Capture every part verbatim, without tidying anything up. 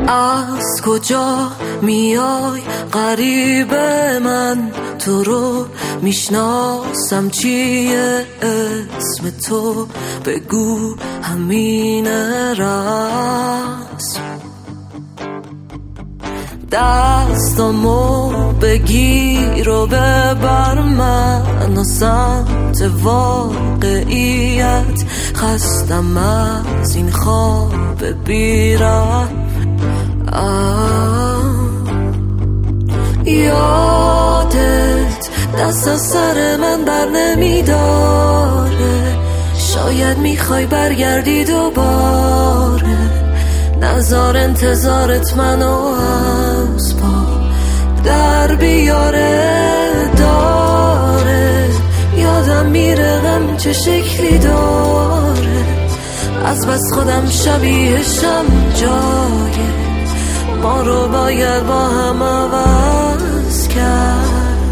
از کجا میای غریب من؟ تو رو میشناسم چیه اسم تو؟ بگو همین رسم. دستامو بگیر و ببر من و سمت واقعیت. خستم از این خواب بیرم. یادت دست از سر من بر نمیداره. شاید میخوای برگردی دوباره. نزار انتظارت منو از پا در بیاره. داره یادم میره غم چه شکلی داره. از بس خودم شبیهشم جایه. ما رو باید با هم عوض کرد.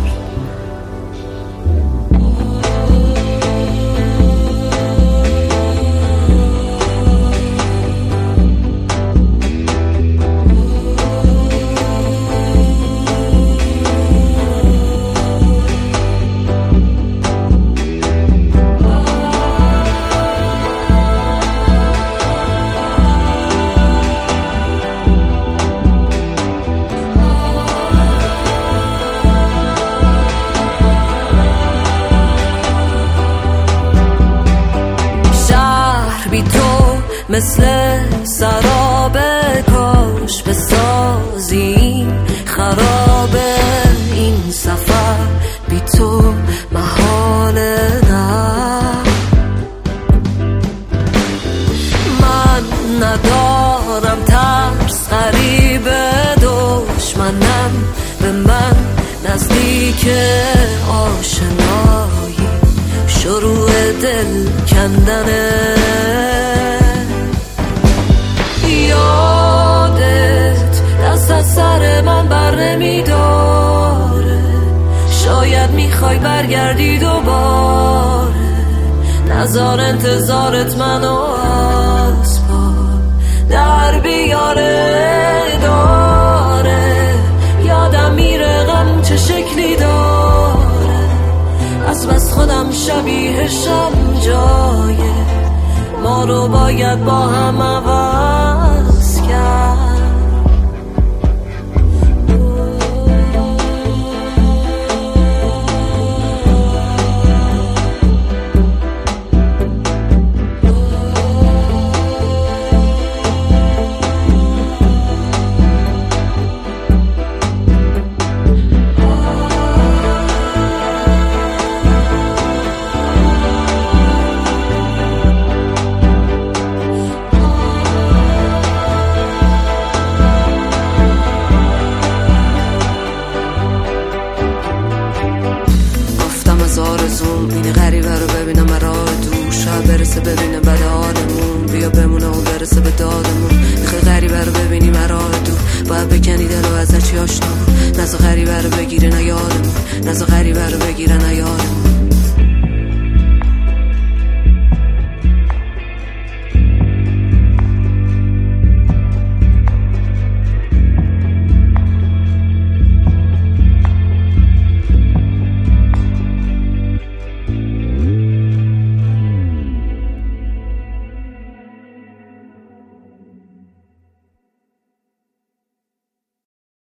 بی تو مثل سراب، کاش بسازی خرابه. این سفر بی تو محاله. نه من ندارم ترس غریب دشمنم به من نزدیک. آشنایی شروع دل کندنه. یادت دست از سر من بر نمیداره. شاید میخوای برگردی دوباره. نزار انتظارت منو از پا در بیاره. داره یادم میره غم چه شکلی داره. از بس خودم شبیهشم جایه. ما رو باید با هم عوض